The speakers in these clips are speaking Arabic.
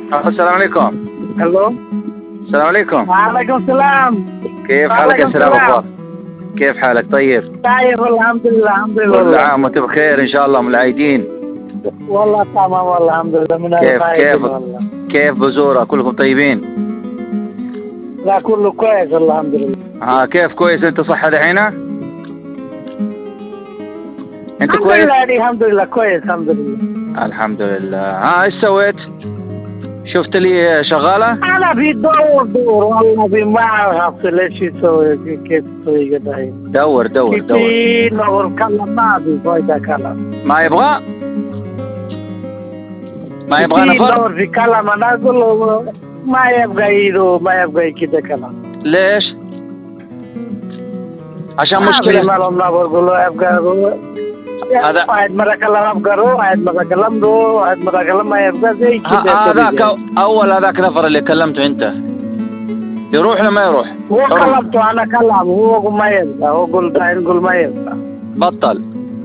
السلام عليكم. الو. السلام عليكم. وعليكم السلام. كيف حالك يا سلام أخبار؟ كيف حالك طيب؟ طيب الحمد لله الحمد لله. كل عام وانت بخير ان شاء الله من العايدين. والله تمام والله الحمد لله من كيف والله. كيف بزورة كلكم طيبين؟ لا كله كويس والله الحمد لله. كيف كويس انت صحة دحين؟ انت الحمد كويس؟ لله الحمد لله كويس الحمد لله. الحمد لله. ايش سويت؟ شفت لي شغالة؟ انا في دور والله في ما اعرف ليش يسوي كيف يسوي كده. دور كثير نور كلام ما في فايدة كلام. ما يبغى نفر؟ دور في كلام انا اقول له ما يبغى يدو ما يبغى كده كلام. ليش؟ عشان مشكلة. ما بقول له يبغى هذا واحد مرة كلام أبقره واحد مرة كلام رو واحد مرة كلام ما يبقى زي كده. هذاك هذاك نفر اللي كلمته انت يروح ولا ما يروح؟ هو كلمته أنا كلام هو ما يبقى هو قل ما يبقى بطل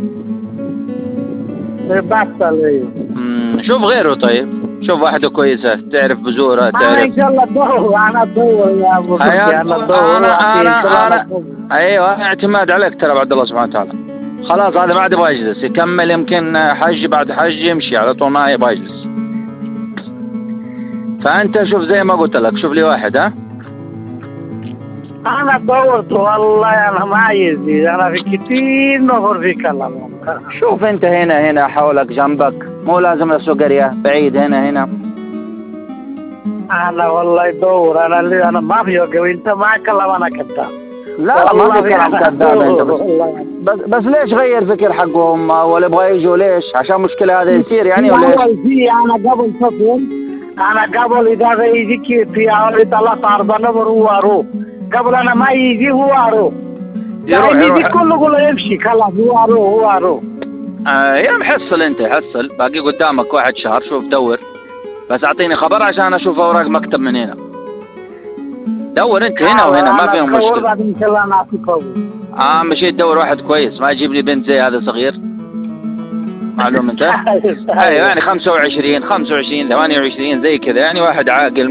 ايوه. شوف غيره طيب، شوف واحدة كويسة تعرف بزورة تعرف. أنا إن شاء الله أنا أدور يا أبو أنا أدور أنا أيوه اعتماد عليك ترى بعد الله سبحانه وتعالى. خلاص هذا ما عاد يبغى يجلس يكمل، يمكن حج بعد حج يمشي على طول ما يبغى يجلس. فأنت شوف زي ما قلت لك، شوف لي واحد. أنا دورت والله أنا ما عايز، أنا في كثير نفر في كلام. شوف أنت هنا حولك جنبك، مو لازم لسه قرية بعيد هنا. أنا والله دور أنا ما في وقت وأنت ما كلام أنا كذاب. لا ما في كلام كذاب انت بس ليش غير فكر حقهم ولا يبغى يجوا ليش؟ عشان مشكلة هذا يصير يعني ولا ايش؟ أنا قبل صفر أنا قبل إذا يجيك في أول 3-4 نفر هو أروح قبل أنا ما يجي هو أروح يجي كله يمشي خلاص هو أروح. يا محصل انت حصل باقي قدامك واحد شهر، شوف دور بس اعطيني خبر عشان اشوف اوراق مكتب من هنا. دور انت هنا وهنا ما فيهم مشكلة. ان شاء الله نعطيك مشيت تدور واحد كويس، ما يجيب لي بنت زي هذا صغير. معلوم انت؟ ايوه يعني 25 28 زي كذا، يعني واحد عاقل